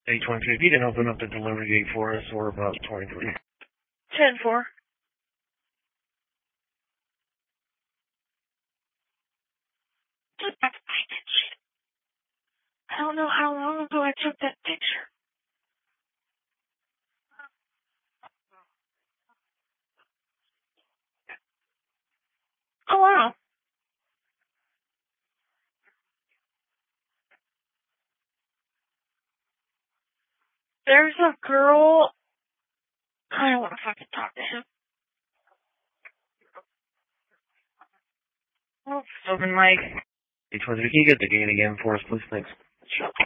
823, if you can open up the delivery gate for us, or about 23. 10-4. I don't know how long ago I took that picture. Oh, wow. There's a girl. I don't want to fucking talk to him. Oh, open mic. 823, can you get the gate again for us, please? Thanks. Sure.